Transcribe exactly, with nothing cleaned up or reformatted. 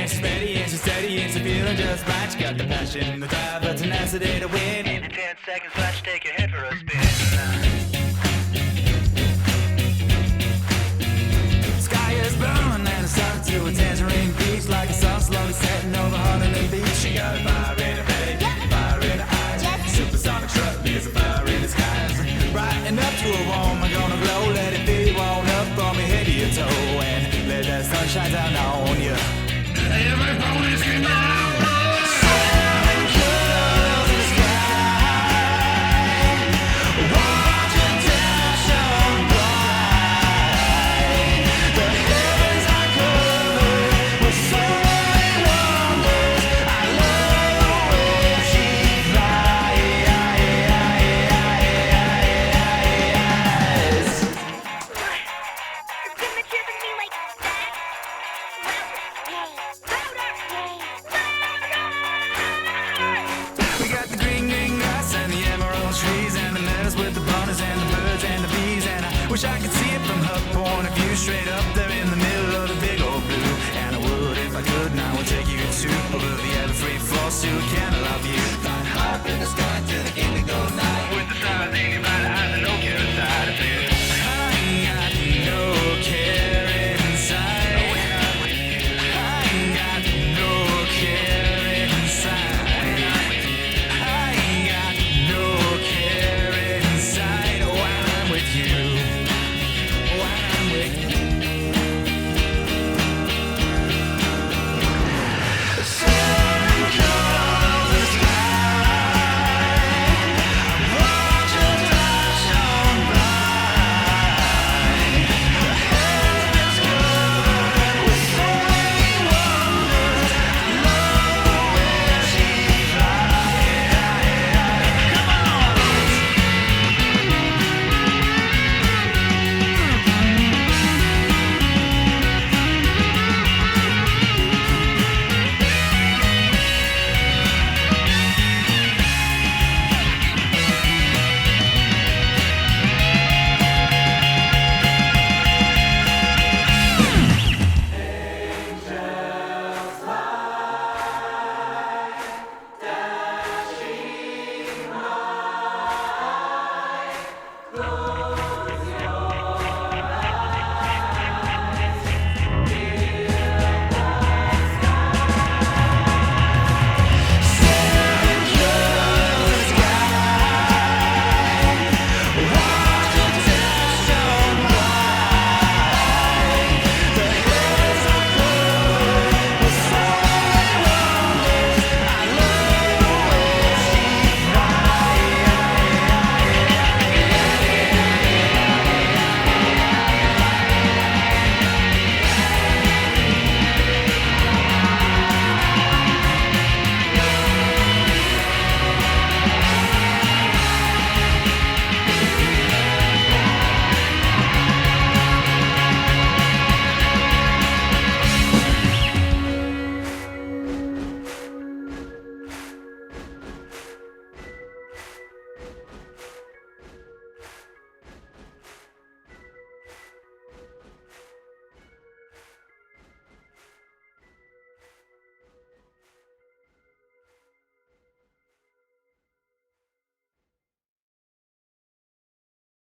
and she's ready and she's steady and she's feeling just right. She got the passion, the drive, the tenacity to win. In ten seconds, let's take your head for a spin. Sky is burning and it's up to a tangerine beach, like a sun slowly setting over Honolulu Beach. She got a fire in her belly, fire in her eyes. Supersonic truck, there's a fire in the skies. Brighten up to a warm, I'm gonna glow. Let it be warm up from your head to your toe, and let that sunshine down on you. Everybody's screaming out. Wish I could see it from her point of view, straight up there in the middle of the big old blue. And I would if I could, and I would take you to above the ever free fall, so can I love you? Flying high up in the sky.